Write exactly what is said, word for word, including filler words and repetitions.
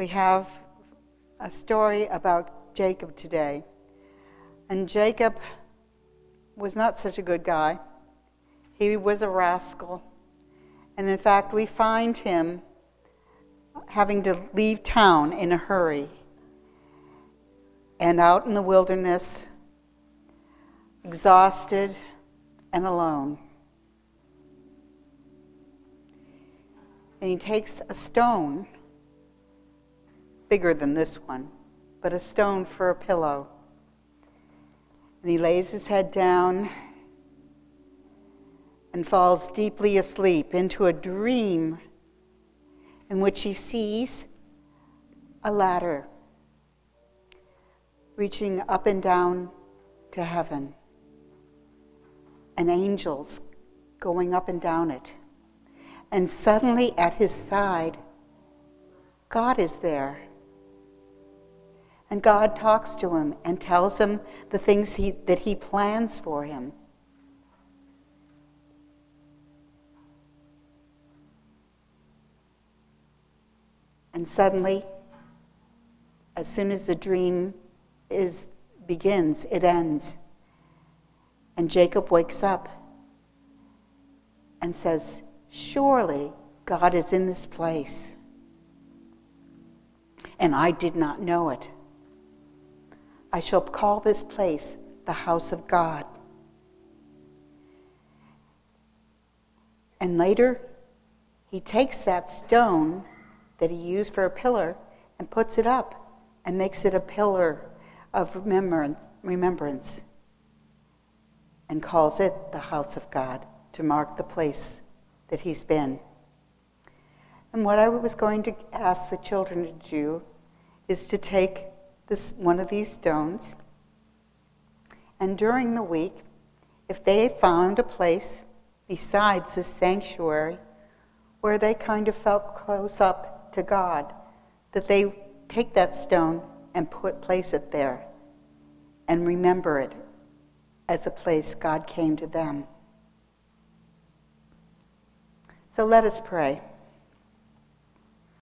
we have a story about Jacob today. And Jacob was not such a good guy. He was a rascal. And in fact, we find him having to leave town in a hurry and out in the wilderness, exhausted and alone. And he takes a stone, bigger than this one, but a stone for a pillow. And he lays his head down and falls deeply asleep into a dream in which he sees a ladder reaching up and down to heaven, and angels going up and down it. And suddenly at his side, God is there. And God talks to him and tells him the things he, that he plans for him. And suddenly, as soon as the dream is begins, it ends. And Jacob wakes up and says, "Surely God is in this place. And I did not know it. I shall call this place the house of God." And later, he takes that stone that he used for a pillar and puts it up and makes it a pillar of remembrance, remembrance and calls it the house of God to mark the place that he's been. And what I was going to ask the children to do is to take this one of these stones, and during the week, if they found a place besides this sanctuary where they kind of felt close up to God, that they take that stone and put place it there and remember it as a place God came to them. So let us pray.